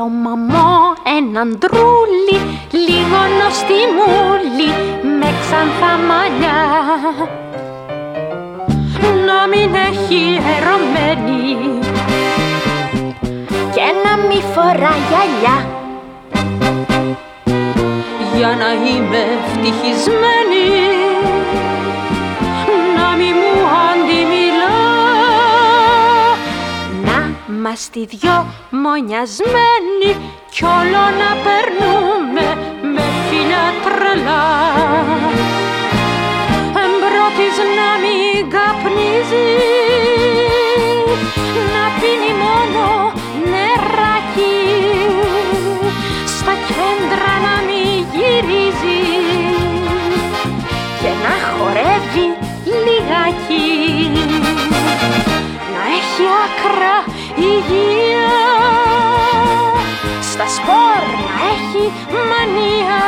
Θέλω μαμό έναν ντρούλι, λίγο νοστιμούλι, με ξανθά μαλλιά. Να μην έχει ερωμένη και να μη φορά γυαλιά, για να είμαι ευτυχισμένη, να μη μου αντιμιλά. Να είμαστε δυο μονιασμένοι κι όλο να περνούμε με φιλιά τρελά. Εμπρότης να μην καπνίζει, να πίνει μόνο νεράκι, στα κέντρα να μην γυρίζει και να χορεύει λιγάκι, να έχει άκρα υγεία, στα σπορ να έχει μανία,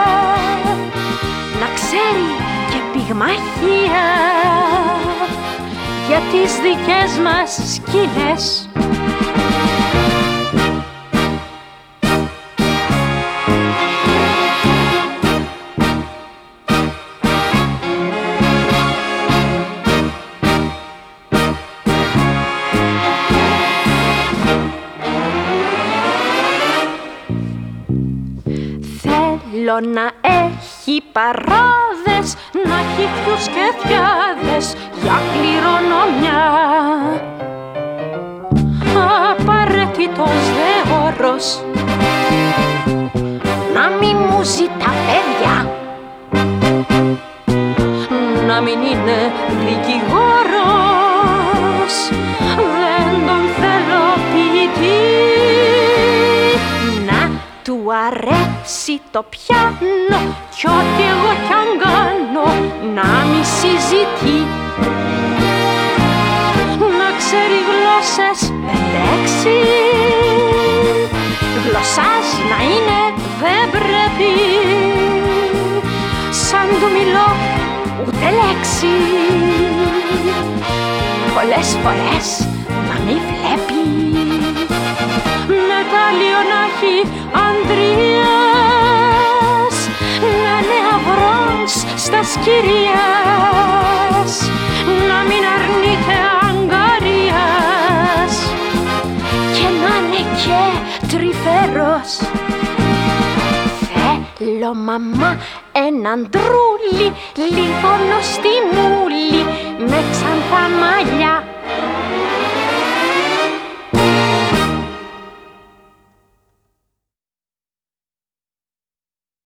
να ξέρει και πυγμαχία για τις δικές μας σκηνές. Θέλω να έχει παράδες, να έχει θειούς και θιάδες για κληρονομιά. Απαραίτητος δε όρος, να μη μου ζητά παιδιά, να μην είναι δικηγόρος, δεν τον θέλω ποιητή. Να του αρέσει το πιάνο κι ό,τι εγώ κι αν κάνω να μη συζητεί. Να ξέρει γλώσσες 5-6, γλωσσάς να είναι δεν πρέπει, σαν του μιλώ ούτε λέξη, πολλές φορές να μη βλέπει. Μετάλλιο να έχει Ανδρείας, να είναι αυρός στα σκυρίας, να μην αρνείται αγκαρίας και να είναι και τρυφερός. Θέλω μαμά έναν ντρούλι, λίγο νοστιμούλι,